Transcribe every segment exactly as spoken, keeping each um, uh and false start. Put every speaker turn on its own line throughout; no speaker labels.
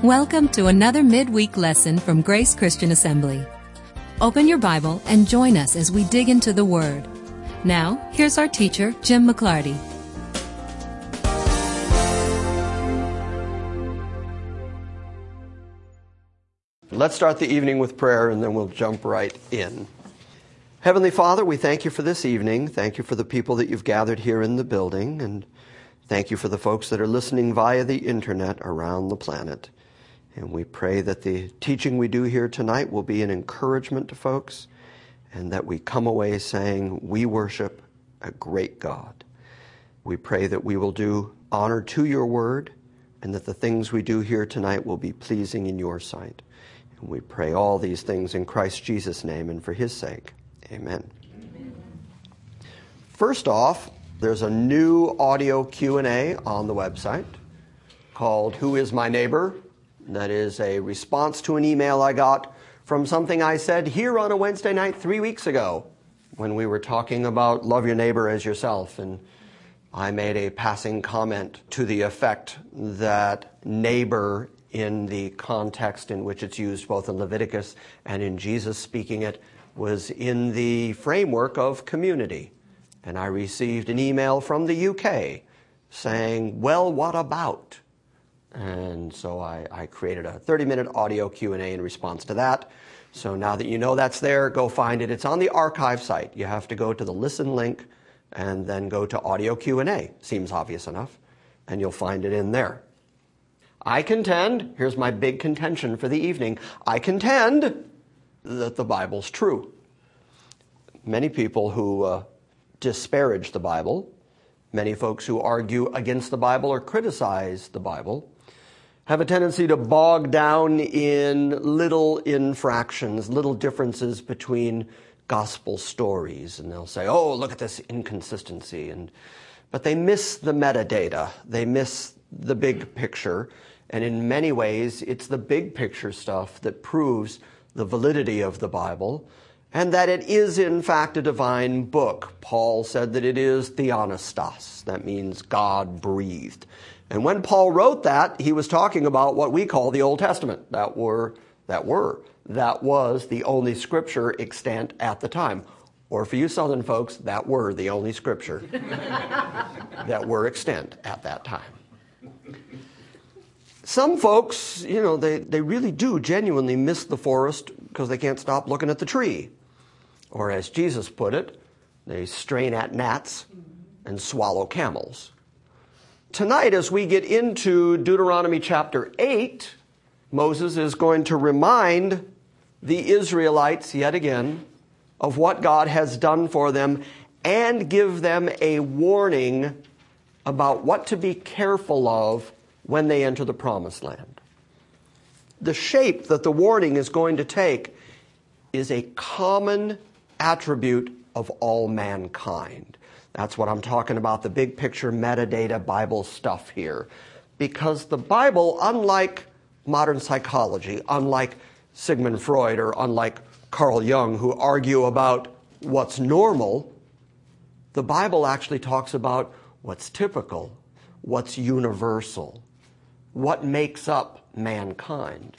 Welcome to another midweek lesson from Grace Christian Assembly. Open your Bible and join us as we dig into the Word. Now, here's our teacher, Jim McClarty.
Let's start the evening with prayer, and then we'll jump right in. Heavenly Father, we thank you for this evening. Thank you for the people that you've gathered here in the building, and thank you for the folks that are listening via the internet around the planet. And we pray that the teaching we do here tonight will be an encouragement to folks, and that we come away saying, we worship a great God. We pray that we will do honor to your word, and that the things we do here tonight will be pleasing in your sight. And we pray all these things in Christ Jesus' name and for his sake. Amen. Amen. First off, there's a new audio Q and A on the website called Who is My Neighbor? That is a response to an email I got from something I said here on a Wednesday night three weeks ago when we were talking about love your neighbor as yourself. And I made a passing comment to the effect that neighbor, in the context in which it's used both in Leviticus and in Jesus speaking it, was in the framework of community. And I received an email from the U K saying, well, what about? And so I, I created a thirty-minute audio Q and A in response to that. So now that you know that's there, go find it. It's on the archive site. You have to go to the listen link and then go to audio Q and A. Seems obvious enough. And you'll find it in there. I contend, here's my big contention for the evening, I contend that the Bible's true. Many people who uh, disparage the Bible, many folks who argue against the Bible or criticize the Bible, have a tendency to bog down in little infractions, little differences between gospel stories. And they'll say, oh, look at this inconsistency. And but they miss the metadata. They miss the big picture. And in many ways, it's the big picture stuff that proves the validity of the Bible, and that it is, in fact, a divine book. Paul said that it is theopneustos. That means God-breathed. And when Paul wrote that, he was talking about what we call the Old Testament. That were, that were, that was the only scripture extant at the time. Or for you Southern folks, that were the only scripture that were extant at that time. Some folks, you know, they, they really do genuinely miss the forest because they can't stop looking at the tree. Or as Jesus put it, they strain at gnats and swallow camels. Tonight, as we get into Deuteronomy chapter eight, Moses is going to remind the Israelites yet again of what God has done for them and give them a warning about what to be careful of when they enter the promised land. The shape that the warning is going to take is a common attribute of all mankind. That's what I'm talking about, the big picture metadata Bible stuff here. Because the Bible, unlike modern psychology, unlike Sigmund Freud or unlike Carl Jung, who argue about what's normal, the Bible actually talks about what's typical, what's universal, what makes up mankind.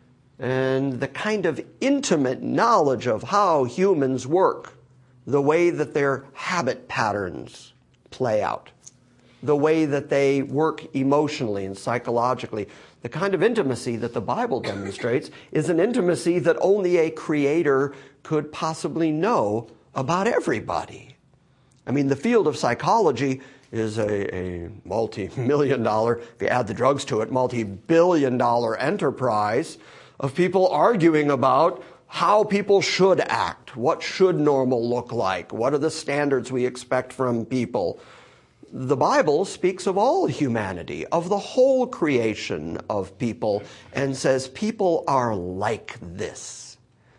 And the kind of intimate knowledge of how humans work, the way that their habit patterns play out, the way that they work emotionally and psychologically, the kind of intimacy that the Bible demonstrates is an intimacy that only a creator could possibly know about everybody. I mean, the field of psychology is a, a multi-million dollar, if you add the drugs to it, multi-billion dollar enterprise of people arguing about how people should act, what should normal look like, what are the standards we expect from people. The Bible speaks of all humanity, of the whole creation of people, and says people are like this.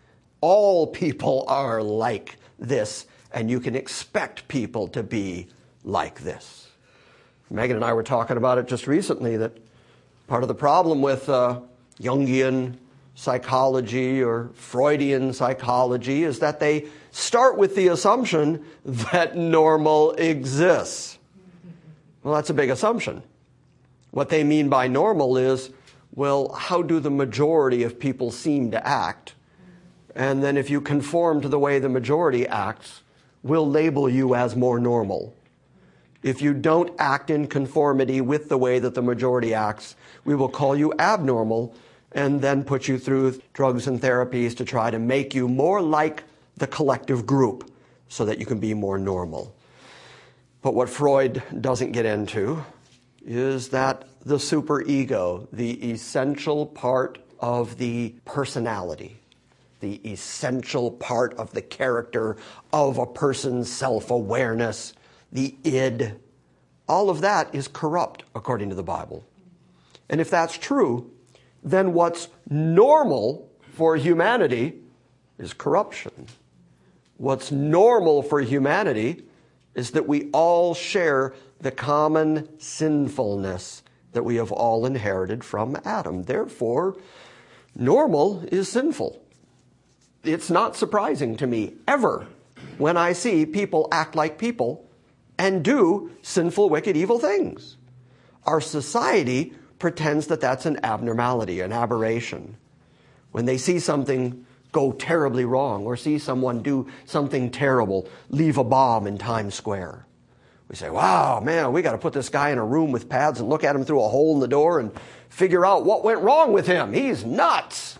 All people are like this, and you can expect people to be like this. Megan and I were talking about it just recently, that part of the problem with uh, Jungian psychology or Freudian psychology is that they start with the assumption that normal exists. Well, that's a big assumption. What they mean by normal is well, how do the majority of people seem to act? And then if you conform to the way the majority acts, we'll label you as more normal. If you don't act in conformity with the way that the majority acts, we will call you abnormal and then put you through drugs and therapies to try to make you more like the collective group so that you can be more normal. But what Freud doesn't get into is that the superego, the essential part of the personality, the essential part of the character of a person's self-awareness, the id, all of that is corrupt according to the Bible. And if that's true, then what's normal for humanity is corruption. What's normal for humanity is that we all share the common sinfulness that we have all inherited from Adam. Therefore, normal is sinful. It's not surprising to me ever when I see people act like people and do sinful, wicked, evil things. Our society pretends that that's an abnormality, an aberration. When they see something go terribly wrong or see someone do something terrible, leave a bomb in Times Square, we say, wow, man, we got to put this guy in a room with pads and look at him through a hole in the door and figure out what went wrong with him. He's nuts.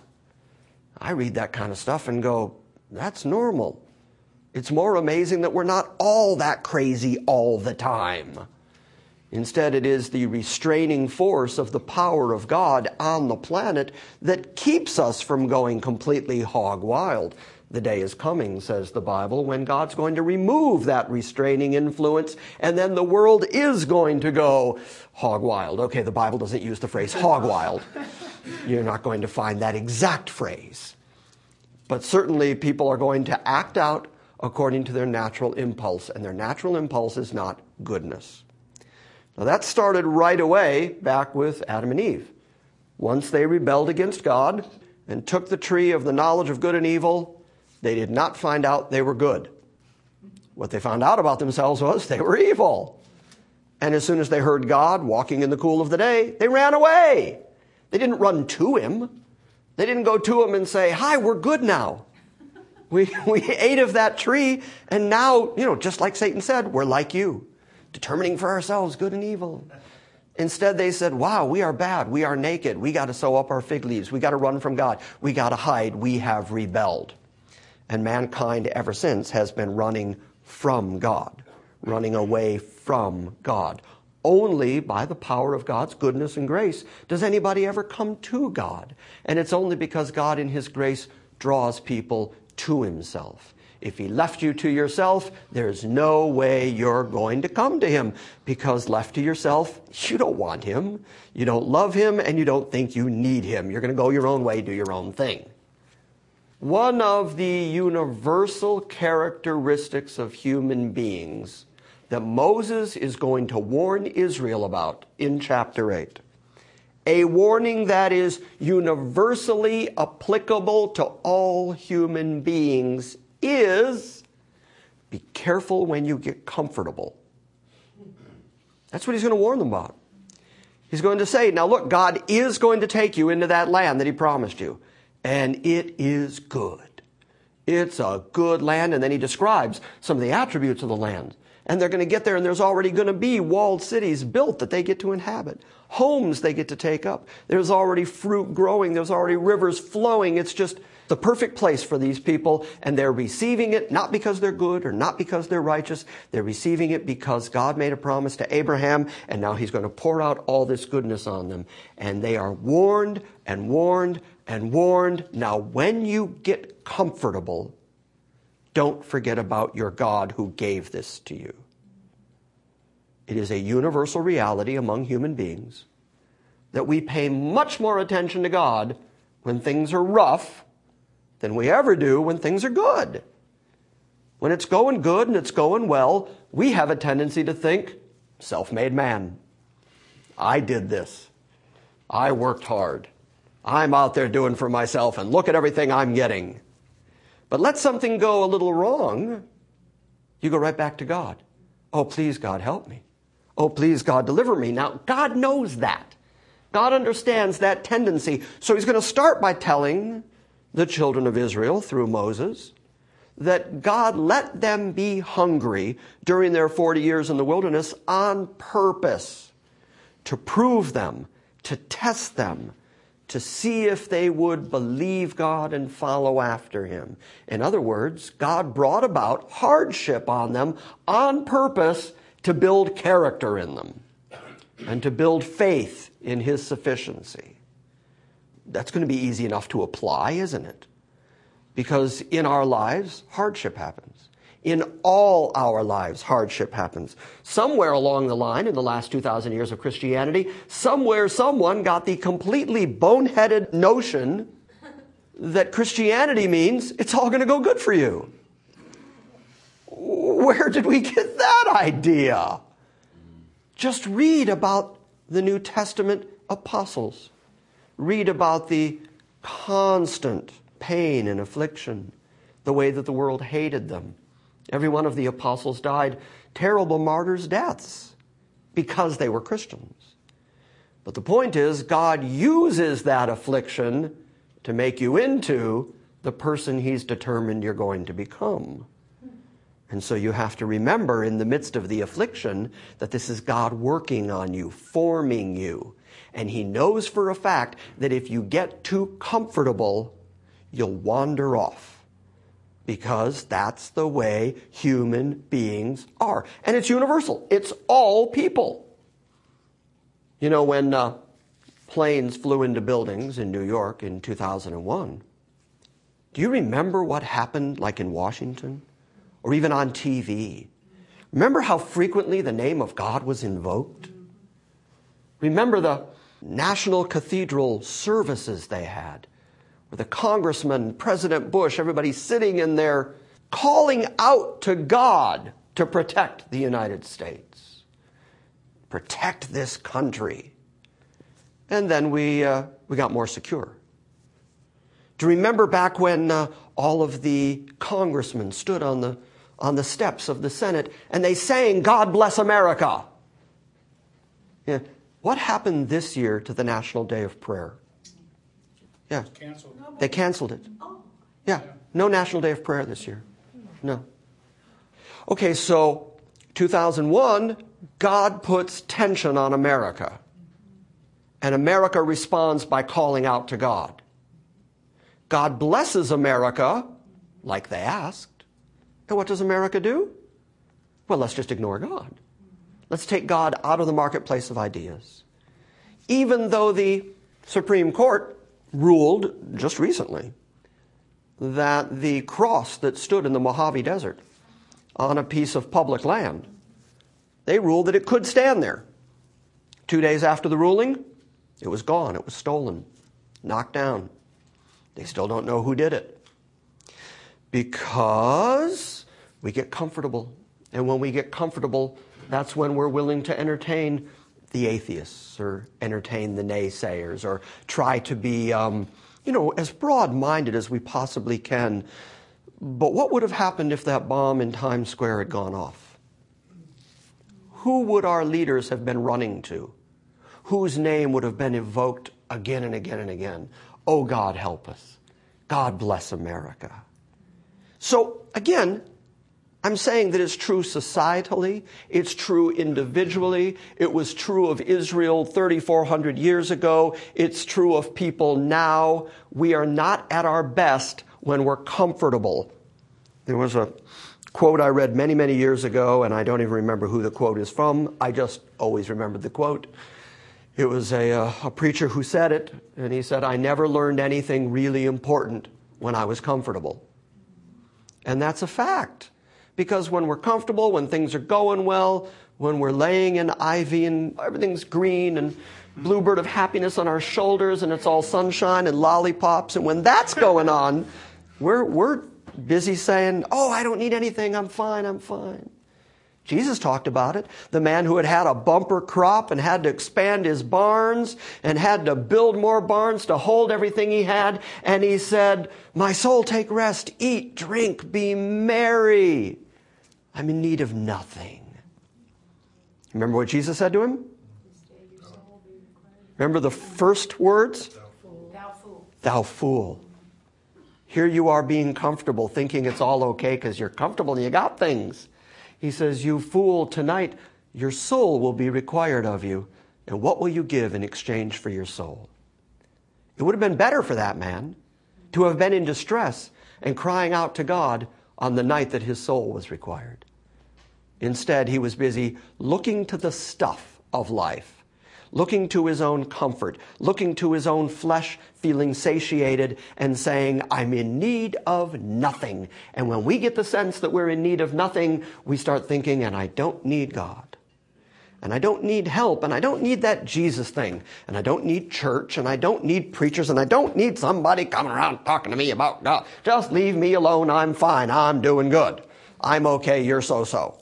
I read that kind of stuff and go, that's normal. It's more amazing that we're not all that crazy all the time. Instead, it is the restraining force of the power of God on the planet that keeps us from going completely hog wild. The day is coming, says the Bible, when God's going to remove that restraining influence, and then the world is going to go hog wild. Okay, the Bible doesn't use the phrase hog wild. You're not going to find that exact phrase. But certainly people are going to act out according to their natural impulse, and their natural impulse is not goodness. Now that started right away back with Adam and Eve. Once they rebelled against God and took the tree of the knowledge of good and evil, they did not find out they were good. What they found out about themselves was they were evil. And as soon as they heard God walking in the cool of the day, they ran away. They didn't run to him. They didn't go to him and say, hi, we're good now. We, we ate of that tree, and now, you know, just like Satan said, we're like you, determining for ourselves good and evil. Instead, they said, wow, we are bad. We are naked. We got to sew up our fig leaves. We got to run from God. We got to hide. We have rebelled. And mankind ever since has been running from God, running away from God. Only by the power of God's goodness and grace does anybody ever come to God. And it's only because God in his grace draws people to himself. If he left you to yourself, there's no way you're going to come to him, because left to yourself, you don't want him, you don't love him, and you don't think you need him. You're going to go your own way, do your own thing. One of the universal characteristics of human beings that Moses is going to warn Israel about in chapter eight, a warning that is universally applicable to all human beings, is be careful when you get comfortable. That's what he's going to warn them about. He's going to say, now look, God is going to take you into that land that he promised you. And it is good. It's a good land. And then he describes some of the attributes of the land. And they're going to get there, and there's already going to be walled cities built that they get to inhabit. Homes they get to take up. There's already fruit growing. There's already rivers flowing. It's just the perfect place for these people. And they're receiving it not because they're good or not because they're righteous. They're receiving it because God made a promise to Abraham, and now he's going to pour out all this goodness on them. And they are warned and warned and warned. Now, when you get comfortable, don't forget about your God who gave this to you. It is a universal reality among human beings that we pay much more attention to God when things are rough than we ever do when things are good. When it's going good and it's going well, we have a tendency to think, self-made man. I did this. I worked hard. I'm out there doing for myself, and look at everything I'm getting. But let something go a little wrong, you go right back to God. Oh, please, God, help me. Oh, please, God, deliver me. Now, God knows that. God understands that tendency. So he's going to start by telling the children of Israel through Moses that God let them be hungry during their forty years in the wilderness on purpose, to prove them, to test them, to see if they would believe God and follow after him. In other words, God brought about hardship on them on purpose to build character in them and to build faith in his sufficiency. That's going to be easy enough to apply, isn't it? Because in our lives, hardship happens. In all our lives, hardship happens. Somewhere along the line in the last two thousand years of Christianity, somewhere someone got the completely boneheaded notion that Christianity means it's all going to go good for you. Where did we get that idea? Just read about the New Testament apostles. Read about the constant pain and affliction, the way that the world hated them. Every one of the apostles died terrible martyrs' deaths because they were Christians. But the point is, God uses that affliction to make you into the person he's determined you're going to become. And so you have to remember in the midst of the affliction that this is God working on you, forming you. And he knows for a fact that if you get too comfortable, you'll wander off, because that's the way human beings are. And it's universal. It's all people. You know, when uh, planes flew into buildings in New York in two thousand one, do you remember what happened, like in Washington or even on T V? Remember how frequently the name of God was invoked? Remember the National Cathedral services they had, where the congressman, President Bush, everybody sitting in there calling out to God to protect the United States, protect this country. And then we uh, we got more secure. Do you remember back when uh, all of the congressmen stood on the on the steps of the Senate and they sang, "God bless America"? Yeah. What happened this year to the National Day of Prayer? Yeah.
Canceled.
They canceled it. Yeah. No National Day of Prayer this year. No. Okay, so two thousand one, God puts tension on America. And America responds by calling out to God. God blesses America, like they asked. And what does America do? Well, let's just ignore God. Let's take God out of the marketplace of ideas. Even though the Supreme Court ruled just recently that the cross that stood in the Mojave Desert on a piece of public land, they ruled that it could stand there. Two days after the ruling, it was gone. It was stolen, knocked down. They still don't know who did it. Because we get comfortable. And when we get comfortable, that's when we're willing to entertain the atheists or entertain the naysayers or try to be, um, you know, as broad-minded as we possibly can. But what would have happened if that bomb in Times Square had gone off? Who would our leaders have been running to? Whose name would have been evoked again and again and again? Oh, God, help us. God bless America. So, again, I'm saying that it's true societally, it's true individually, it was true of Israel thirty-four hundred years ago, it's true of people now. We are not at our best when we're comfortable. There was a quote I read many, many years ago, and I don't even remember who the quote is from. I just always remembered the quote. It was a, uh, a preacher who said it, and he said, "I never learned anything really important when I was comfortable." And that's a fact. Because when we're comfortable, when things are going well, when we're laying in ivy and everything's green and bluebird of happiness on our shoulders and it's all sunshine and lollipops, and when that's going on, we're we're busy saying, "Oh, I don't need anything. I'm fine. I'm fine." Jesus talked about it. The man who had had a bumper crop and had to expand his barns and had to build more barns to hold everything he had. And he said, "My soul, take rest, eat, drink, be merry. I'm in need of nothing." Remember what Jesus said to him? Remember the first words?
Thou fool. Thou fool.
Thou fool. Here you are being comfortable, thinking it's all okay because you're comfortable and you got things. He says, you fool, tonight your soul will be required of you. And what will you give in exchange for your soul? It would have been better for that man to have been in distress and crying out to God on the night that his soul was required. Instead, he was busy looking to the stuff of life, looking to his own comfort, looking to his own flesh, feeling satiated, and saying, I'm in need of nothing. And when we get the sense that we're in need of nothing, we start thinking, and I don't need God. And I don't need help, and I don't need that Jesus thing, and I don't need church, and I don't need preachers, and I don't need somebody coming around talking to me about God. Just leave me alone. I'm fine. I'm doing good. I'm okay. You're so-so.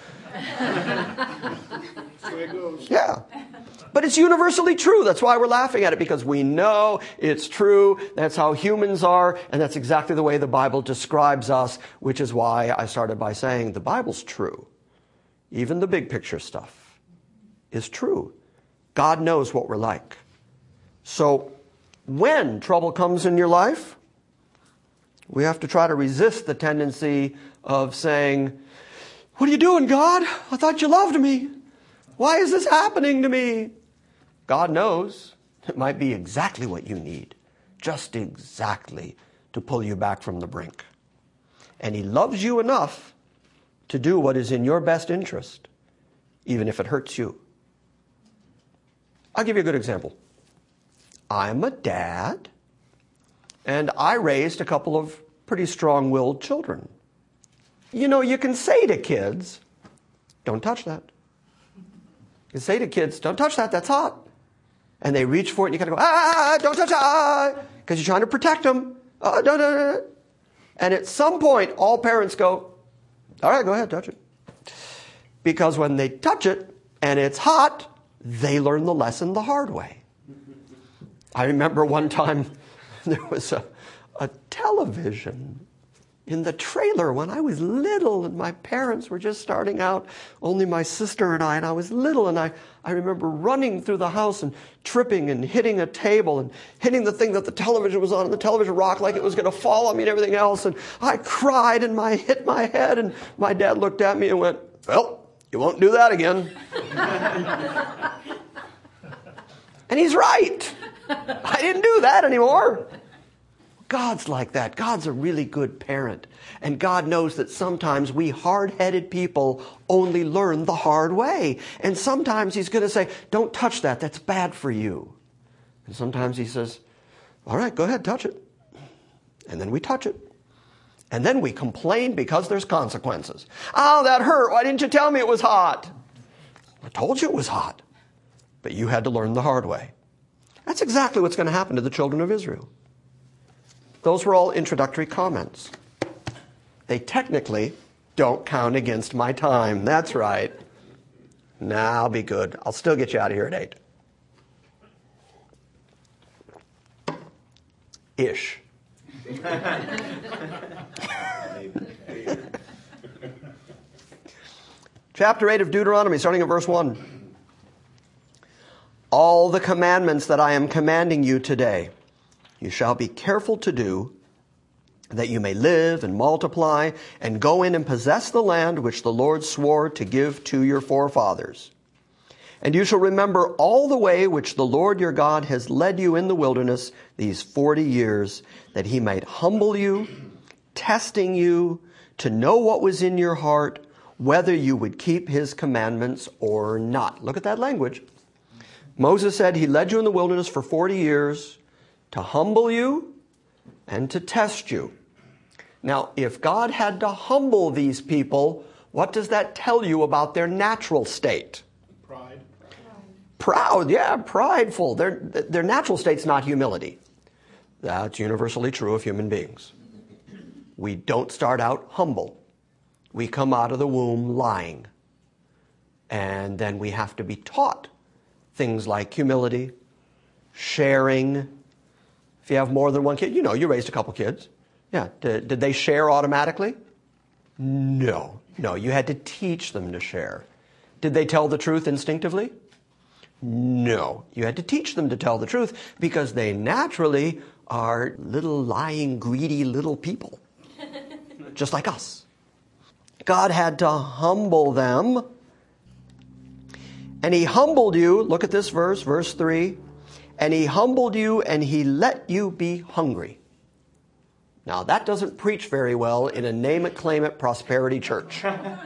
That's the way it goes.
Yeah. But it's universally true. That's why we're laughing at it, because we know it's true. That's how humans are, and that's exactly the way the Bible describes us, which is why I started by saying the Bible's true. Even the big picture stuff is true. God knows what we're like. So when trouble comes in your life, we have to try to resist the tendency of saying, what are you doing, God? I thought you loved me. Why is this happening to me? God knows it might be exactly what you need, just exactly to pull you back from the brink. And he loves you enough to do what is in your best interest, even if it hurts you. I'll give you a good example. I'm a dad, and I raised a couple of pretty strong-willed children. You know, you can say to kids, don't touch that. You can say to kids, don't touch that, that's hot. And they reach for it, and you got to go, ah, don't touch that, because you're trying to protect them. Uh, no, no, no. And at some point, all parents go, all right, go ahead, touch it. Because when they touch it, and it's hot, they learn the lesson the hard way. I remember one time there was a, a television in the trailer when I was little, and my parents were just starting out, only my sister and I, and I was little, and I, I remember running through the house and tripping and hitting a table and hitting the thing that the television was on, and the television rocked like it was going to fall on me and everything else, and I cried and I hit my head, and my dad looked at me and went, well, you won't do that again. And he's right. I didn't do that anymore. God's like that. God's a really good parent. And God knows that sometimes we hard-headed people only learn the hard way. And sometimes he's going to say, don't touch that. That's bad for you. And sometimes he says, all right, go ahead, touch it. And then we touch it. And then we complain because there's consequences. Oh, that hurt. Why didn't you tell me it was hot? I told you it was hot. But you had to learn the hard way. That's exactly what's going to happen to the children of Israel. Those were all introductory comments. They technically don't count against my time. That's right. Nah, I'll be good. I'll still get you out of here at eight. Ish. Chapter eight of Deuteronomy, starting at verse one. All the commandments that I am commanding you today, you shall be careful to do, that you may live and multiply and go in and possess the land which the Lord swore to give to your forefathers. And you shall remember all the way which the Lord your God has led you in the wilderness these forty years, that he might humble you, testing you to know what was in your heart, whether you would keep his commandments or not. Look at that language. Moses said he led you in the wilderness for forty years to humble you and to test you. Now, if God had to humble these people, what does that tell you about their natural state?
Pride.
Proud, yeah, prideful. Their, their natural state's not humility. That's universally true of human beings. We don't start out humble. We come out of the womb lying. And then we have to be taught things like humility, sharing. If you have more than one kid, you know, you raised a couple kids. Yeah, did, did they share automatically? No, no, you had to teach them to share. Did they tell the truth instinctively? No. You had to teach them to tell the truth because they naturally are little lying, greedy little people. Just like us. God had to humble them. And he humbled you, look at this verse, verse three. And he humbled you and he let you be hungry. Now that doesn't preach very well in a name it, claim it prosperity church.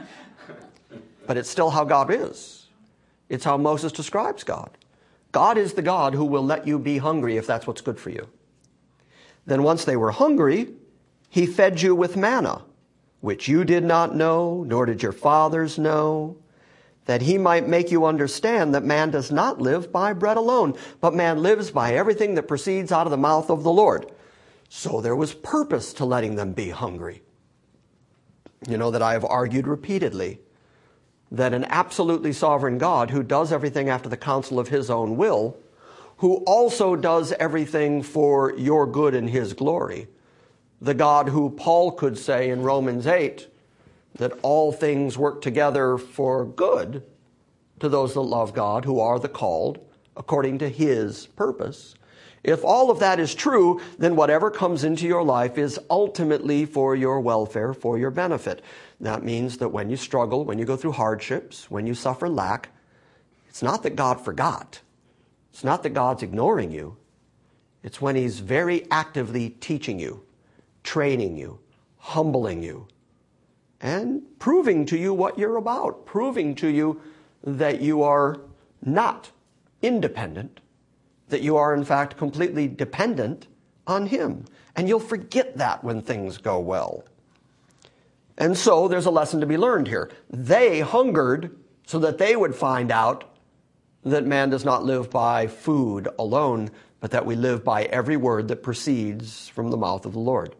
But it's still how God is. It's how Moses describes God. God is the God who will let you be hungry if that's what's good for you. Then once they were hungry, he fed you with manna, which you did not know, nor did your fathers know, that he might make you understand that man does not live by bread alone, but man lives by everything that proceeds out of the mouth of the Lord. So there was purpose to letting them be hungry. You know that I have argued repeatedly that an absolutely sovereign God who does everything after the counsel of his own will, who also does everything for your good and his glory, the God who Paul could say in Romans eight, that all things work together for good to those that love God, who are the called, according to his purpose. If all of that is true, then whatever comes into your life is ultimately for your welfare, for your benefit. That means that when you struggle, when you go through hardships, when you suffer lack, it's not that God forgot. It's not that God's ignoring you. It's when he's very actively teaching you, training you, humbling you, and proving to you what you're about, proving to you that you are not independent, that you are in fact completely dependent on him. And you'll forget that when things go well. And so there's a lesson to be learned here. They hungered so that they would find out that man does not live by food alone, but that we live by every word that proceeds from the mouth of the Lord.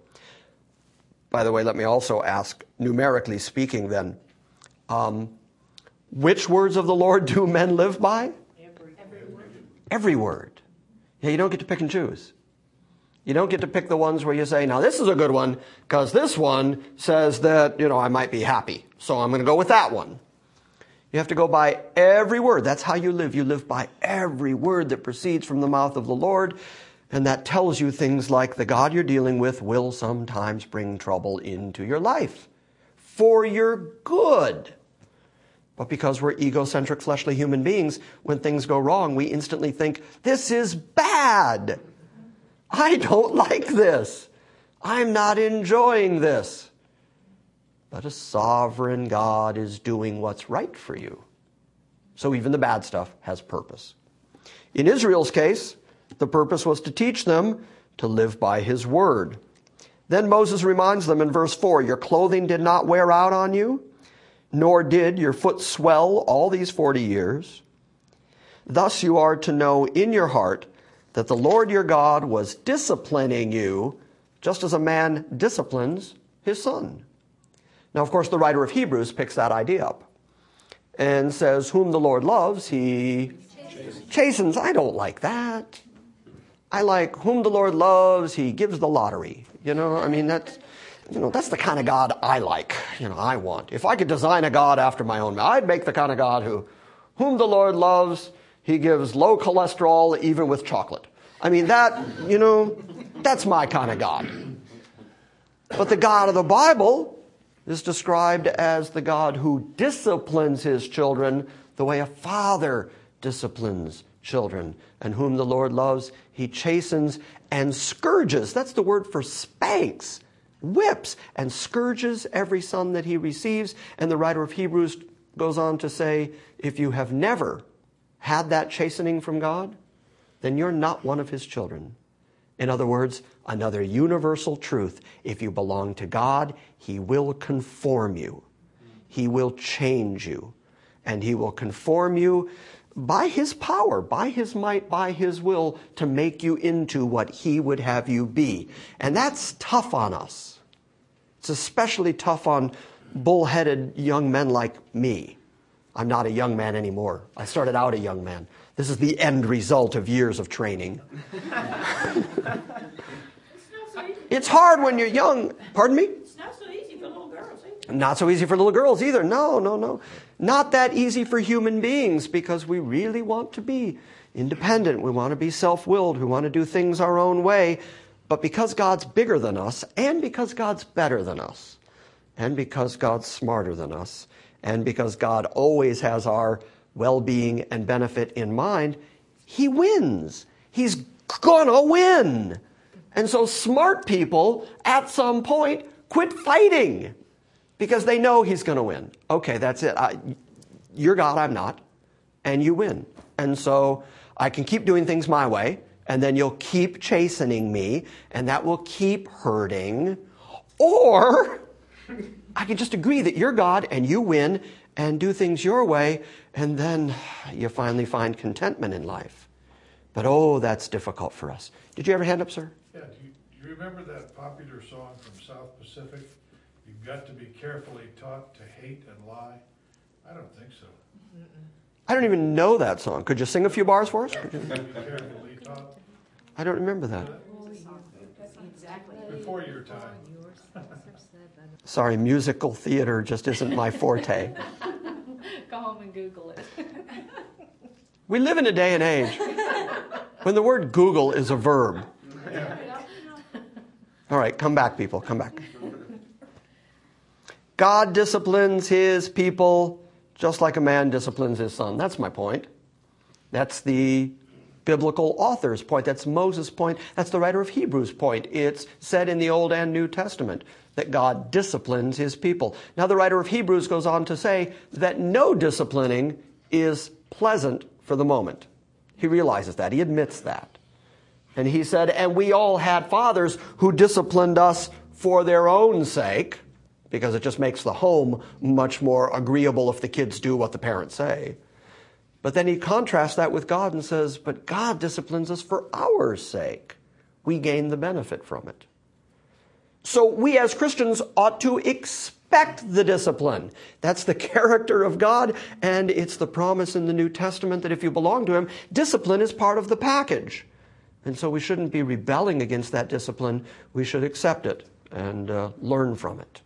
By the way, let me also ask, numerically speaking then, um, which words of the Lord do men live by?
Every, every word.
Every word. Yeah, you don't get to pick and choose. You don't get to pick the ones where you say, now this is a good one, because this one says that, you know, I might be happy, so I'm going to go with that one. You have to go by every word. That's how you live. You live by every word that proceeds from the mouth of the Lord. And that tells you things like the God you're dealing with will sometimes bring trouble into your life for your good. But because we're egocentric, fleshly human beings, when things go wrong, we instantly think, this is bad. I don't like this. I'm not enjoying this. But a sovereign God is doing what's right for you. So even the bad stuff has purpose. In Israel's case, the purpose was to teach them to live by his word. Then Moses reminds them in verse four, your clothing did not wear out on you, nor did your foot swell all these forty years. Thus you are to know in your heart that the Lord your God was disciplining you just as a man disciplines his son. Now, of course, the writer of Hebrews picks that idea up and says, whom the Lord loves, he chastens. chastens. I don't like that. I like whom the Lord loves, he gives the lottery. You know, I mean, that's, you know, that's the kind of God I like, you know, I want. If I could design a God after my own, I'd make the kind of God who, whom the Lord loves, he gives low cholesterol even with chocolate. I mean, that, you know, that's my kind of God. But the God of the Bible is described as the God who disciplines his children the way a father disciplines children. And whom the Lord loves, he chastens and scourges. That's the word for spanks, whips, and scourges every son that he receives. And the writer of Hebrews goes on to say, if you have never had that chastening from God, then you're not one of his children. In other words, another universal truth. If you belong to God, he will conform you. He will change you. And he will conform you by his power, by his might, by his will, to make you into what he would have you be. And that's tough on us. It's especially tough on bullheaded young men like me. I'm not a young man anymore. I started out a young man. This is the end result of years of training. It's hard when you're young. Pardon me?
It's not so easy for little girls, either.
Not so easy for little girls either. No, no, no. Not that easy for human beings because we really want to be independent. We want to be self-willed. We want to do things our own way. But because God's bigger than us, and because God's better than us, and because God's smarter than us, and because God always has our well-being and benefit in mind, He wins. He's gonna win. And so smart people, at some point, quit fighting because they know He's gonna win. Okay, that's it. I, you're God, I'm not, and you win. And so I can keep doing things my way, and then you'll keep chastening me, and that will keep hurting. Or I can just agree that you're God and you win and do things your way, and then you finally find contentment in life. But oh, that's difficult for us. Did you ever hand up, sir?
Yeah, do you, do you remember that popular song from South Pacific? You've got to be carefully taught to hate and lie. I don't think so. Mm-mm.
I don't even know that song. Could you sing a few bars for us?
Be carefully taught.
I don't remember that.
Before your time.
Sorry, musical theater just isn't my forte.
Go home and Google it.
We live in a day and age when the word Google is a verb. All right, come back, people, come back. God disciplines His people just like a man disciplines his son. That's my point. That's the biblical author's point. That's Moses' point. That's the writer of Hebrews' point. It's said in the Old and New Testament that God disciplines His people. Now the writer of Hebrews goes on to say that no disciplining is pleasant for the moment. He realizes that. He admits that. And he said, and we all had fathers who disciplined us for their own sake, because it just makes the home much more agreeable if the kids do what the parents say. But then he contrasts that with God and says, but God disciplines us for our sake. We gain the benefit from it. So we as Christians ought to expect the discipline. That's the character of God, and it's the promise in the New Testament that if you belong to Him, discipline is part of the package. And so we shouldn't be rebelling against that discipline. We should accept it and uh, learn from it.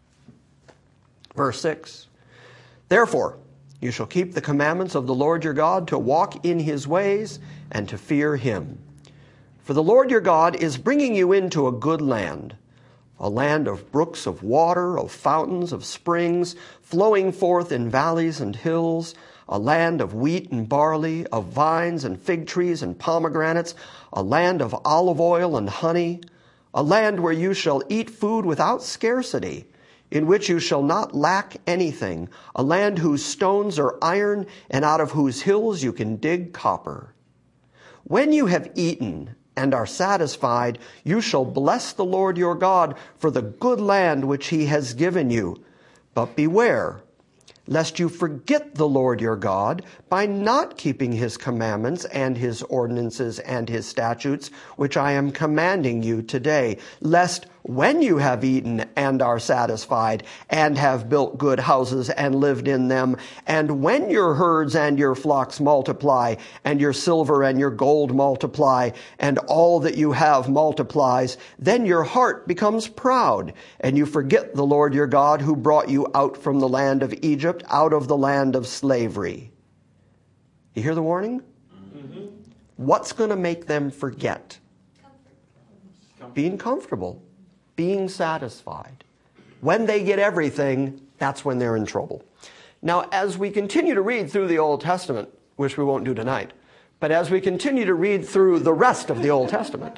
Verse six, therefore, you shall keep the commandments of the Lord your God to walk in His ways and to fear Him. For the Lord your God is bringing you into a good land, a land of brooks of water, of fountains, of springs, flowing forth in valleys and hills, a land of wheat and barley, of vines and fig trees and pomegranates, a land of olive oil and honey, a land where you shall eat food without scarcity, in which you shall not lack anything, a land whose stones are iron, and out of whose hills you can dig copper. When you have eaten and are satisfied, you shall bless the Lord your God for the good land which He has given you. But beware, lest you forget the Lord your God by not keeping His commandments and His ordinances and His statutes, which I am commanding you today, lest when you have eaten and are satisfied and have built good houses and lived in them, and when your herds and your flocks multiply, and your silver and your gold multiply, and all that you have multiplies, then your heart becomes proud, and you forget the Lord your God who brought you out from the land of Egypt, out of the land of slavery. You hear the warning? Mm-hmm. What's going to make them forget? Comfort. Being comfortable. Being satisfied. When they get everything, that's when they're in trouble. Now, as we continue to read through the Old Testament, which we won't do tonight, but as we continue to read through the rest of the Old Testament,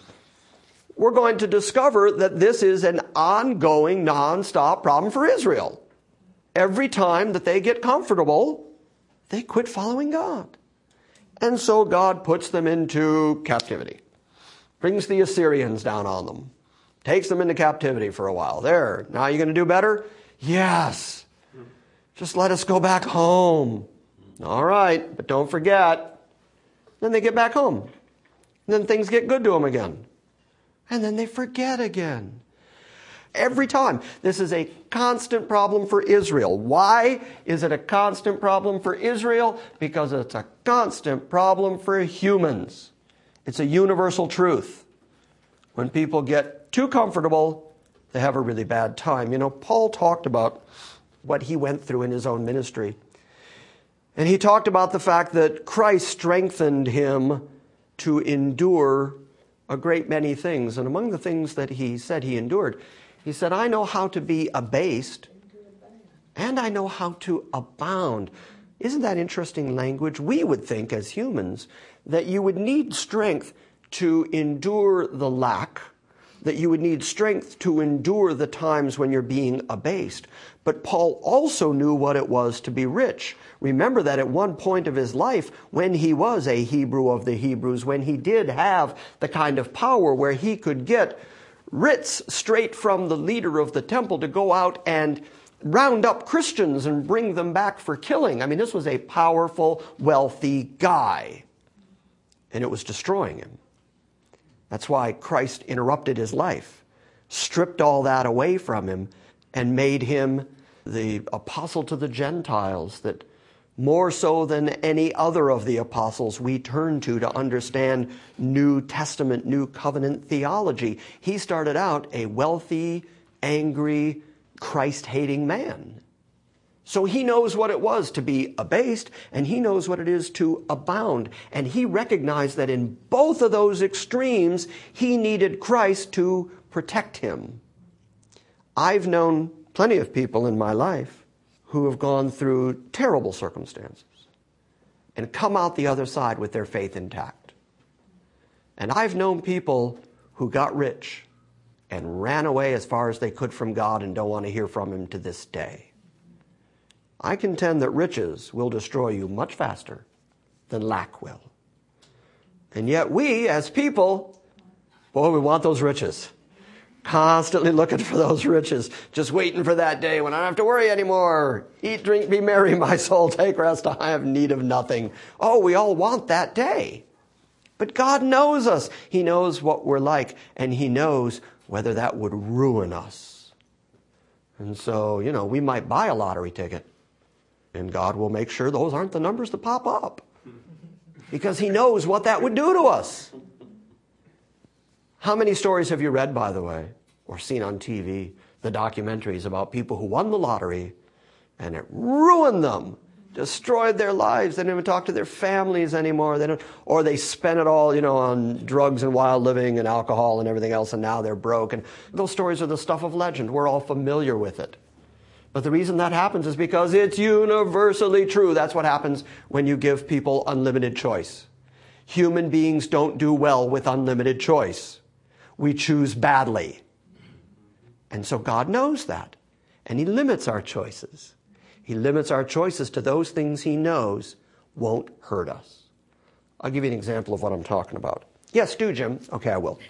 we're going to discover that this is an ongoing, non-stop problem for Israel. Every time that they get comfortable, they quit following God. And so God puts them into captivity, brings the Assyrians down on them, takes them into captivity for a while. There, now you're going to do better? Yes. Just let us go back home. All right, but don't forget. Then they get back home. And then things get good to them again. And then they forget again. Every time. This is a constant problem for Israel. Why is it a constant problem for Israel? Because it's a constant problem for humans. It's a universal truth. When people get too comfortable, they have a really bad time. You know, Paul talked about what he went through in his own ministry. And he talked about the fact that Christ strengthened him to endure a great many things. And among the things that he said he endured, he said, I know how to be abased, and I know how to abound. Isn't that interesting language? We would think as humans that you would need strength to endure the lack, that you would need strength to endure the times when you're being abased. But Paul also knew what it was to be rich. Remember that at one point of his life, when he was a Hebrew of the Hebrews, when he did have the kind of power where he could get writs straight from the leader of the temple to go out and round up Christians and bring them back for killing. I mean, this was a powerful, wealthy guy, and it was destroying him. That's why Christ interrupted his life, stripped all that away from him, and made him the apostle to the Gentiles, that more so than any other of the apostles we turn to to understand New Testament, New Covenant theology. He started out a wealthy, angry, Christ-hating man. So he knows what it was to be abased, and he knows what it is to abound. And he recognized that in both of those extremes, he needed Christ to protect him. I've known plenty of people in my life who have gone through terrible circumstances and come out the other side with their faith intact. And I've known people who got rich and ran away as far as they could from God and don't want to hear from him to this day. I contend that riches will destroy you much faster than lack will. And yet we, as people, boy, we want those riches. Constantly looking for those riches, just waiting for that day when I don't have to worry anymore. Eat, drink, be merry, my soul, take rest. I have need of nothing. Oh, we all want that day. But God knows us. He knows what we're like, and he knows whether that would ruin us. And so, you know, we might buy a lottery ticket, and God will make sure those aren't the numbers that pop up, because he knows what that would do to us. How many stories have you read, by the way, or seen on T V, the documentaries about people who won the lottery and it ruined them, destroyed their lives. They don't even talk to their families anymore. They don't, or they spent it all, you know, on drugs and wild living and alcohol and everything else, and now they're broke. And those stories are the stuff of legend. We're all familiar with it. But the reason that happens is because it's universally true. That's what happens when you give people unlimited choice. Human beings don't do well with unlimited choice. We choose badly. And so God knows that. And he limits our choices. He limits our choices to those things he knows won't hurt us. I'll give you an example of what I'm talking about. Yes, do, Jim. Okay, I will.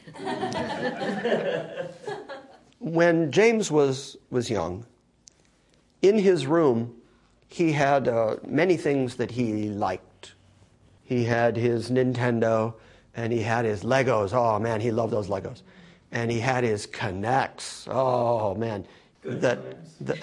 When James was, was young, in his room, he had uh, many things that he liked. He had his Nintendo, and he had his Legos. Oh, man, he loved those Legos. And he had his Connects. Oh, man. That, that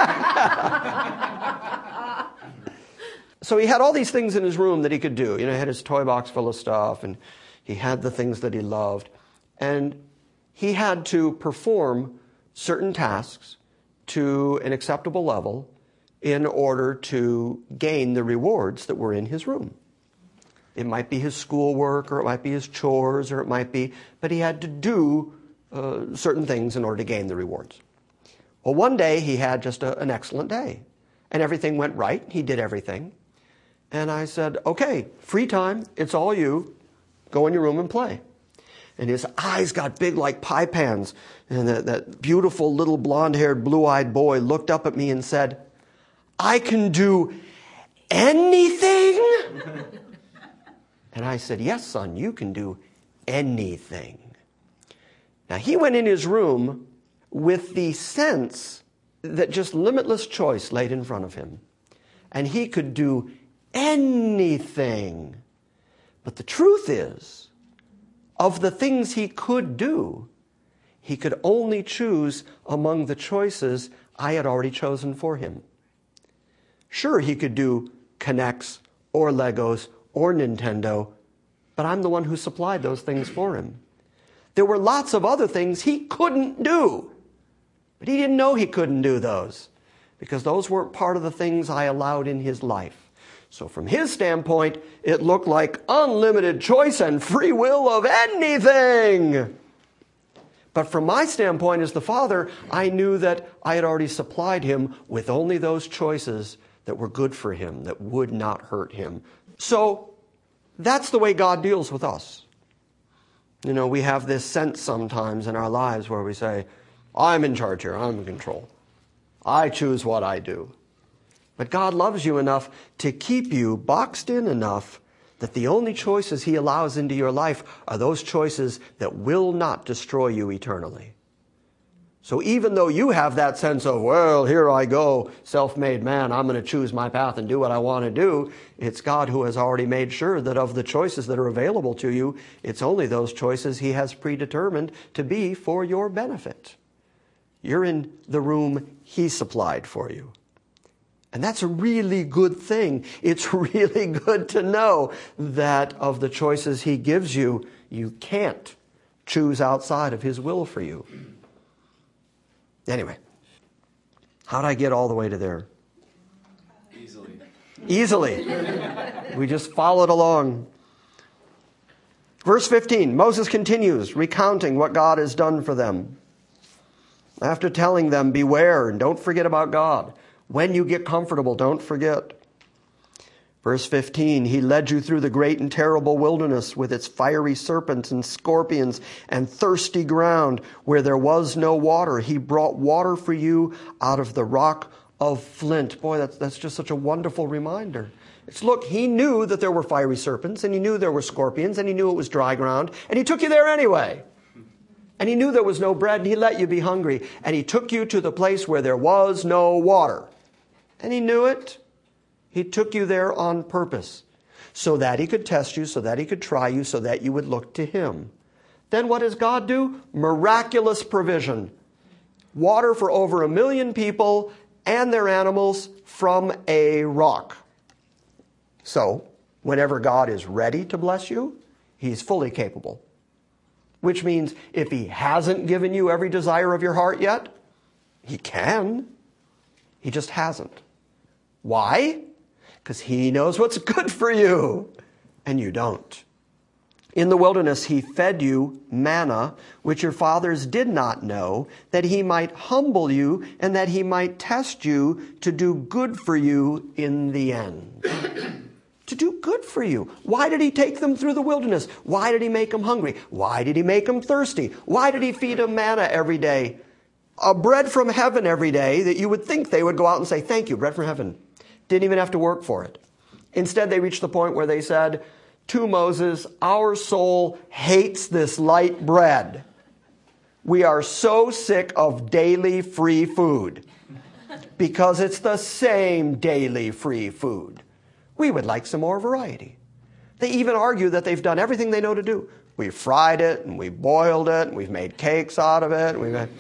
So he had all these things in his room that he could do. You know, he had his toy box full of stuff, and he had the things that he loved. And he had to perform certain tasks to an acceptable level in order to gain the rewards that were in his room. It might be his schoolwork, or it might be his chores, or it might be, but he had to do uh, certain things in order to gain the rewards. Well, one day he had just a, an excellent day, and everything went right. He did everything. And I said, okay, free time, it's all you. Go in your room and play. And his eyes got big like pie pans. And that, that beautiful little blonde-haired, blue-eyed boy looked up at me and said, I can do anything? And I said, yes, son, you can do anything. Now, he went in his room with the sense that just limitless choice laid in front of him. And he could do anything. But the truth is, of the things he could do, he could only choose among the choices I had already chosen for him. Sure, he could do Connects or Legos or Nintendo, but I'm the one who supplied those things for him. There were lots of other things he couldn't do. But he didn't know he couldn't do those because those weren't part of the things I allowed in his life. So from his standpoint, it looked like unlimited choice and free will of anything. But from my standpoint as the father, I knew that I had already supplied him with only those choices that were good for him, that would not hurt him. So that's the way God deals with us. You know, we have this sense sometimes in our lives where we say, I'm in charge here, I'm in control. I choose what I do. But God loves you enough to keep you boxed in enough that the only choices he allows into your life are those choices that will not destroy you eternally. So even though you have that sense of, well, here I go, self-made man, I'm going to choose my path and do what I want to do, it's God who has already made sure that of the choices that are available to you, it's only those choices he has predetermined to be for your benefit. You're in the room he supplied for you. And that's a really good thing. It's really good to know that of the choices he gives you, you can't choose outside of his will for you. Anyway, how'd I get all the way to there?
Easily.
Easily. We just followed along. Verse fifteen, Moses continues recounting what God has done for them. After telling them, beware and don't forget about God. When you get comfortable, don't forget. Verse fifteen, he led you through the great and terrible wilderness with its fiery serpents and scorpions and thirsty ground where there was no water. He brought water for you out of the rock of flint. Boy, that's, that's just such a wonderful reminder. It's, look, he knew that there were fiery serpents and he knew there were scorpions and he knew it was dry ground and he took you there anyway. And he knew there was no bread and he let you be hungry. And he took you to the place where there was no water. And he knew it. He took you there on purpose so that he could test you, so that he could try you, so that you would look to him. Then what does God do? Miraculous provision. Water for over a million people and their animals from a rock. So, whenever God is ready to bless you, he's fully capable. Which means if he hasn't given you every desire of your heart yet, he can. He just hasn't. Why? Because he knows what's good for you, and you don't. In the wilderness, he fed you manna, which your fathers did not know, that he might humble you and that he might test you to do good for you in the end. To do good for you. Why did he take them through the wilderness? Why did he make them hungry? Why did he make them thirsty? Why did he feed them manna every day? A bread from heaven every day that you would think they would go out and say, thank you, bread from heaven. Didn't even have to work for it. Instead, they reached the point where they said to Moses, our soul hates this light bread. We are so sick of daily free food because it's the same daily free food. We would like some more variety. They even argue that they've done everything they know to do. We fried it, and we boiled it, and we've made cakes out of it. And we've got...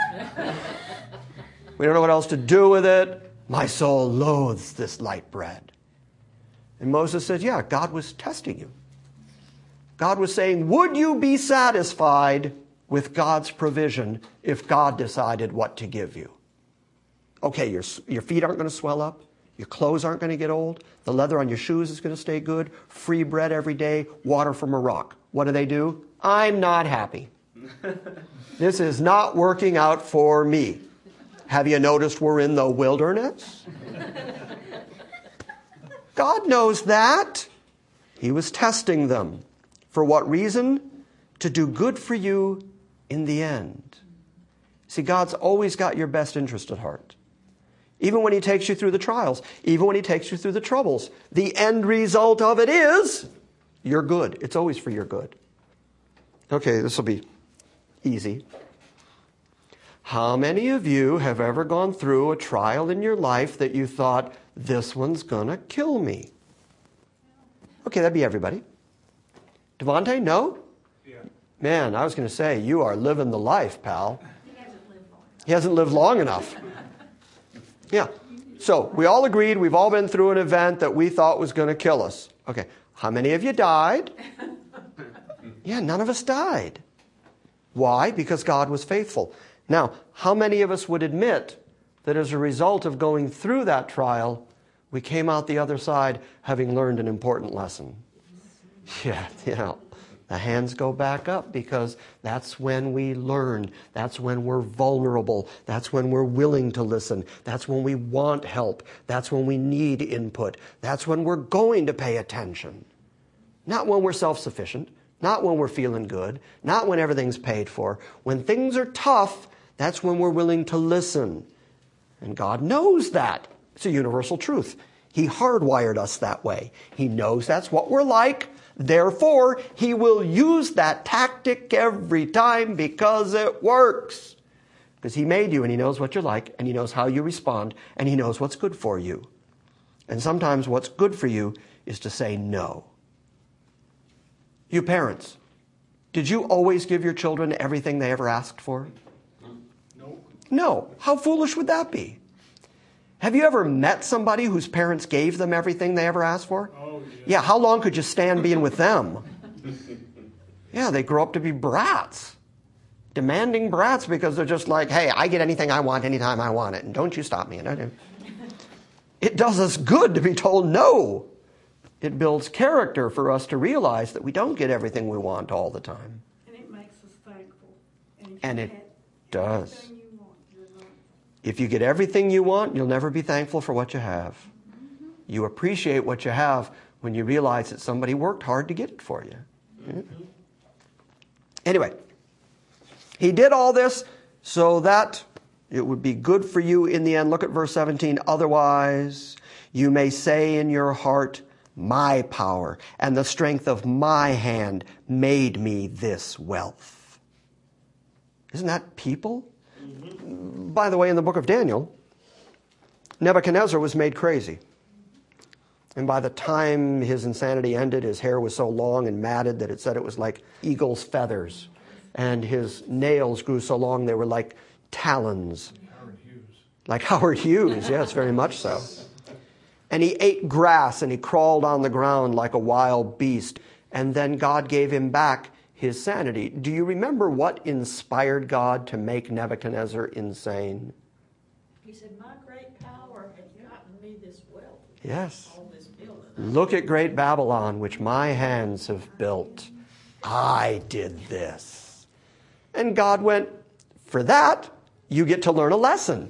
we don't know what else to do with it. My soul loathes this light bread. And Moses said, yeah, God was testing you. God was saying, would you be satisfied with God's provision if God decided what to give you? Okay, your, your feet aren't going to swell up. Your clothes aren't going to get old. The leather on your shoes is going to stay good. Free bread every day. Water from a rock. What do they do? I'm not happy. This is not working out for me. Have you noticed we're in the wilderness? God knows that. He was testing them. For what reason? To do good for you in the end. See, God's always got your best interest at heart. Even when he takes you through the trials, even when he takes you through the troubles, the end result of it is you're good. It's always for your good. Okay, this will be easy. How many of you have ever gone through a trial in your life that you thought, this one's going to kill me? Okay, that'd be everybody. Devontae, no?
Yeah.
Man, I was going to say, you are living the life, pal.
He hasn't lived long.
He hasn't lived long enough. Yeah. So we all agreed we've all been through an event that we thought was going to kill us. Okay. How many of you died? Yeah, none of us died. Why? Because God was faithful. Now, how many of us would admit that as a result of going through that trial, we came out the other side having learned an important lesson? Yeah, you know, the hands go back up because that's when we learn. That's when we're vulnerable. That's when we're willing to listen. That's when we want help. That's when we need input. That's when we're going to pay attention. Not when we're self-sufficient. Not when we're feeling good. Not when everything's paid for. When things are tough, that's when we're willing to listen. And God knows that. It's a universal truth. He hardwired us that way. He knows that's what we're like. Therefore, He will use that tactic every time because it works. Because He made you and He knows what you're like and He knows how you respond and He knows what's good for you. And sometimes what's good for you is to say no. You parents, did you always give your children everything they ever asked for?
No.
No. How foolish would that be? Have you ever met somebody whose parents gave them everything they ever asked for?
Oh, yeah.
Yeah, how long could you stand being with them? Yeah, they grow up to be brats. Demanding brats because they're just like, hey, I get anything I want anytime I want it, and don't you stop me. It does us good to be told no. It builds character for us to realize that we don't get everything we want all the time.
And it makes us thankful. And, if
And
you
it
had
does.
everything you want, you're not-
If you get everything you want, you'll never be thankful for what you have. You appreciate what you have when you realize that somebody worked hard to get it for you. Yeah. Anyway, He did all this so that it would be good for you in the end. Look at verse seventeen. Otherwise, you may say in your heart, my power and the strength of my hand made me this wealth. Isn't that people? Mm-hmm. By the way, in the book of Daniel, Nebuchadnezzar was made crazy. And by the time his insanity ended, his hair was so long and matted that it said it was like eagle's feathers. And his nails grew so long they were like talons.
Howard Hughes.
Like Howard Hughes, yes, very much so. And he ate grass and he crawled on the ground like a wild beast. And then God gave him back his sanity. Do you remember what inspired God to make Nebuchadnezzar insane?
He said, my great power has gotten me this wealth.
Yes.
All this building.
Look at great Babylon, which my hands have built. I did this. And God went, for that, you get to learn a lesson.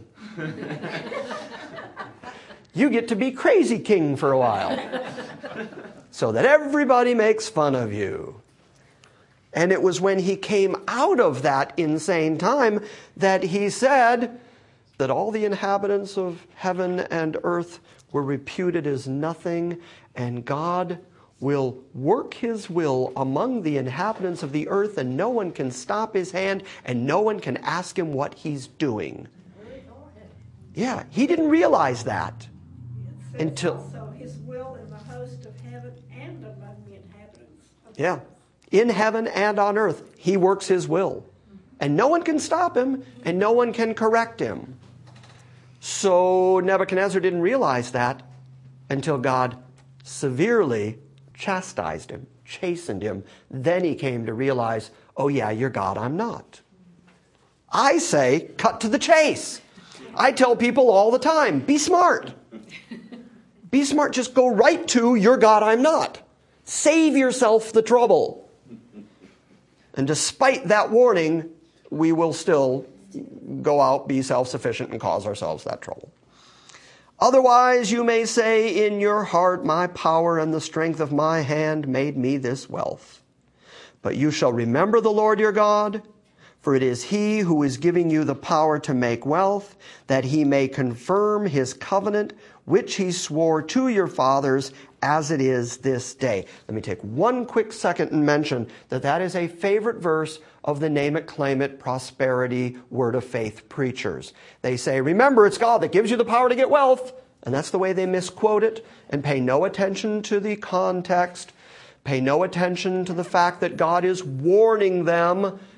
You get to be crazy king for a while. So that everybody makes fun of you. And it was when he came out of that insane time that he said that all the inhabitants of heaven and earth were reputed as nothing, and God will work His will among the inhabitants of the earth, and no one can stop His hand, and no one can ask Him what He's doing. Yeah, he didn't realize that.
It says
Until-
also His will in the host of heaven and among the inhabitants. of the
Yeah.
earth.
In heaven and on earth, He works His will. And no one can stop Him, and no one can correct Him. So Nebuchadnezzar didn't realize that until God severely chastised him, chastened him. Then he came to realize, oh yeah, you're God, I'm not. I say, cut to the chase. I tell people all the time, be smart. Be smart, just go right to, you're God, I'm not. Save yourself the trouble. And despite that warning, we will still go out, be self-sufficient, and cause ourselves that trouble. Otherwise, you may say in your heart, my power and the strength of my hand made me this wealth. But you shall remember the Lord your God, for it is He who is giving you the power to make wealth, that He may confirm His covenant, which He swore to your fathers, as it is this day. Let me take one quick second and mention that that is a favorite verse of the name it, claim it, prosperity, word of faith preachers. They say, remember, it's God that gives you the power to get wealth. And that's the way they misquote it and pay no attention to the context, pay no attention to the fact that God is warning them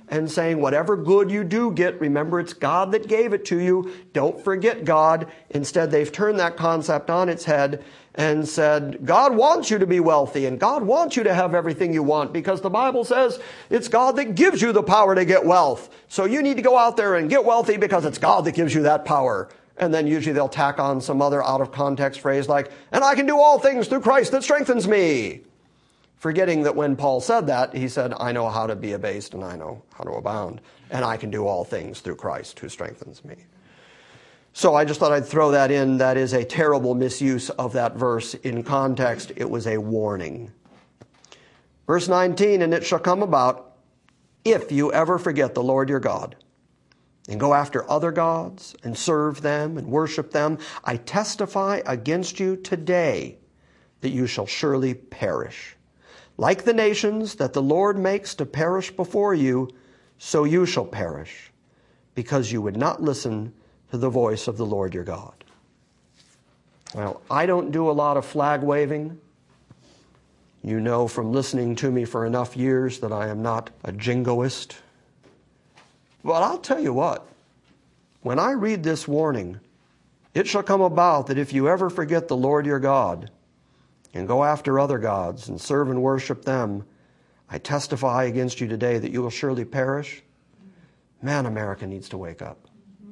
and saying, whatever good you do get, remember it's God that gave it to you. Don't forget God. Instead, they've turned that concept on its head and said, God wants you to be wealthy and God wants you to have everything you want because the Bible says it's God that gives you the power to get wealth. So you need to go out there and get wealthy because it's God that gives you that power. And then usually they'll tack on some other out of context phrase like, and I can do all things through Christ that strengthens me. Forgetting that when Paul said that, he said, I know how to be abased and I know how to abound. And I can do all things through Christ who strengthens me. So I just thought I'd throw that in. That is a terrible misuse of that verse. In context, it was a warning. Verse nineteen, and it shall come about, if you ever forget the Lord your God, and go after other gods, and serve them, and worship them, I testify against you today that you shall surely perish. Like the nations that the Lord makes to perish before you, so you shall perish, because you would not listen to the voice of the Lord your God. Well, I don't do a lot of flag waving. You know from listening to me for enough years that I am not a jingoist. But I'll tell you what, when I read this warning, it shall come about that if you ever forget the Lord your God and go after other gods and serve and worship them, I testify against you today that you will surely perish. Man, America needs to wake up.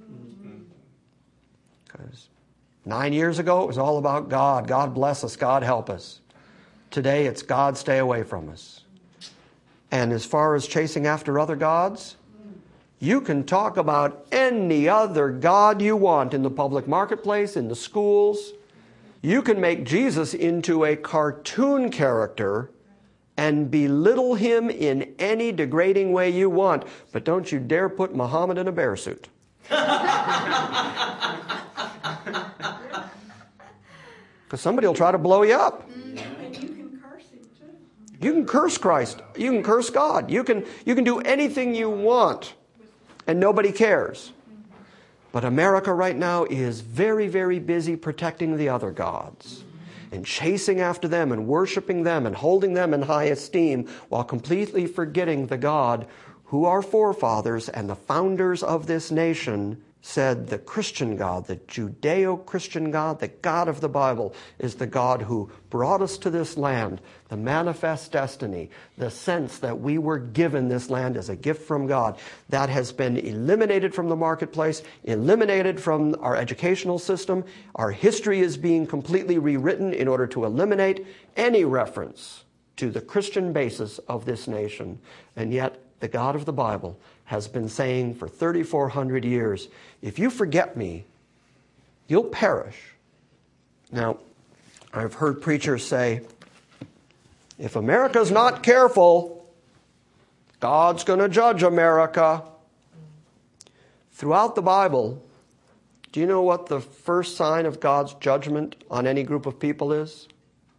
Because nine years ago, it was all about God. God bless us. God help us. Today, it's God stay away from us. And as far as chasing after other gods, you can talk about any other god you want in the public marketplace, in the schools. You can make Jesus into a cartoon character and belittle him in any degrading way you want. But don't you dare put Muhammad in a bear suit. Because somebody will try to blow you up.
And you can curse him too.
You can curse Christ. You can curse God. You can, you can do anything you want. And nobody cares. But America right now is very, very busy protecting the other gods and chasing after them and worshiping them and holding them in high esteem while completely forgetting the God who our forefathers and the founders of this nation said the Christian God, the Judeo-Christian God, the God of the Bible, is the God who brought us to this land, the manifest destiny, the sense that we were given this land as a gift from God. That has been eliminated from the marketplace, eliminated from our educational system. Our history is being completely rewritten in order to eliminate any reference to the Christian basis of this nation. And yet, the God of the Bible has been saying for thirty-four hundred years, if you forget me, you'll perish. Now, I've heard preachers say, if America's not careful, God's going to judge America. Throughout the Bible, do you know what the first sign of God's judgment on any group of people is?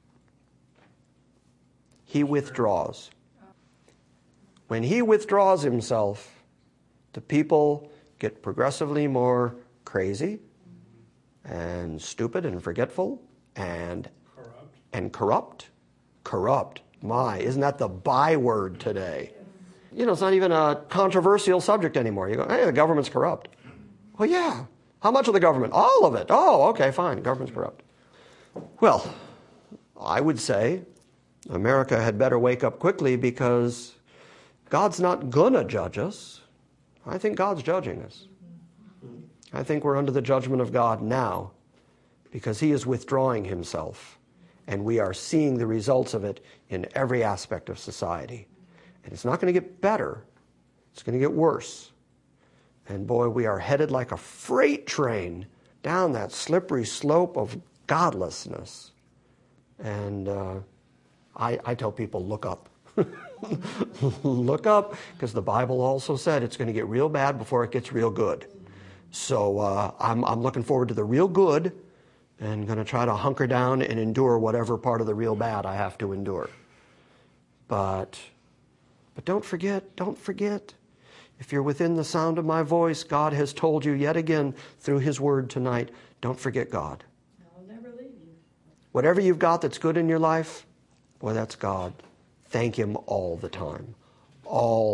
He withdraws. When he withdraws himself, the people get progressively more crazy and stupid and forgetful and
Corrupt.
and corrupt. Corrupt. My, isn't that the byword today? You know, it's not even a controversial subject anymore. You go, hey, the government's corrupt. Well, yeah. How much of the government? All of it. Oh, okay, fine. Government's corrupt. Well, I would say America had better wake up quickly because God's not gonna judge us. I think God's judging us. I think we're under the judgment of God now because he is withdrawing himself, and we are seeing the results of it in every aspect of society. And it's not going to get better. It's going to get worse. And boy, we are headed like a freight train down that slippery slope of godlessness. And uh, I, I tell people, look up. Look up, because the Bible also said it's going to get real bad before it gets real good. So uh, I'm, I'm looking forward to the real good and going to try to hunker down and endure whatever part of the real bad I have to endure. But, but don't forget, don't forget, if you're within the sound of my voice, God has told you yet again through his word tonight, don't forget God.
I'll never leave you.
Whatever you've got that's good in your life, boy, that's God. Thank him all the time. All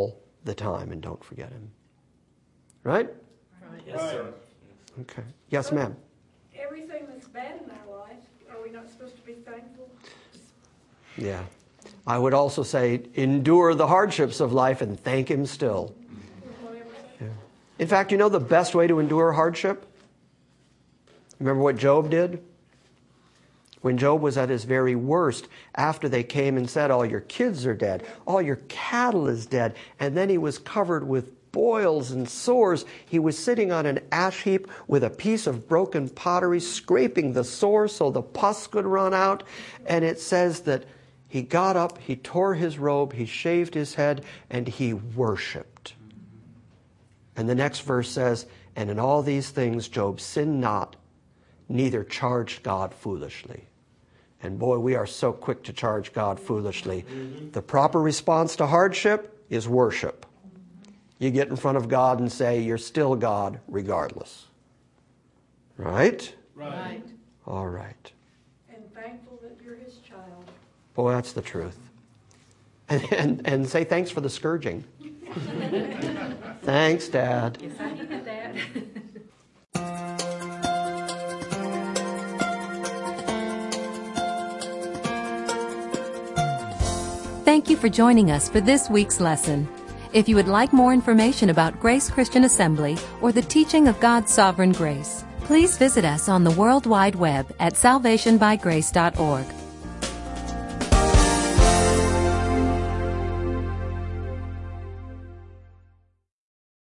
the time and don't forget him. Right?
Yes, sir.
Okay. Yes, ma'am.
Everything that's bad in our life, are we not supposed to be thankful?
Yeah. I would also say endure the hardships of life and thank him still. Yeah. In fact, you know the best way to endure hardship? Remember what Job did? When Job was at his very worst, after they came and said, all your kids are dead, all your cattle is dead, and then he was covered with boils and sores. He was sitting on an ash heap with a piece of broken pottery, scraping the sore so the pus could run out. And it says that he got up, he tore his robe, he shaved his head, and he worshiped. And the next verse says, and in all these things Job sinned not, neither charged God foolishly. And boy, we are so quick to charge God foolishly. The proper response to hardship is worship. You get in front of God and say, you're still God regardless. Right?
Right.
All right.
And thankful that you're his child.
Boy, that's the truth. And, and, and say thanks for the scourging. Thanks, Dad.
Yes, I needed that.
Thank you for joining us for this week's lesson. If you would like more information about Grace Christian Assembly or the teaching of God's sovereign grace, please visit us on the World Wide Web at salvation by grace dot org.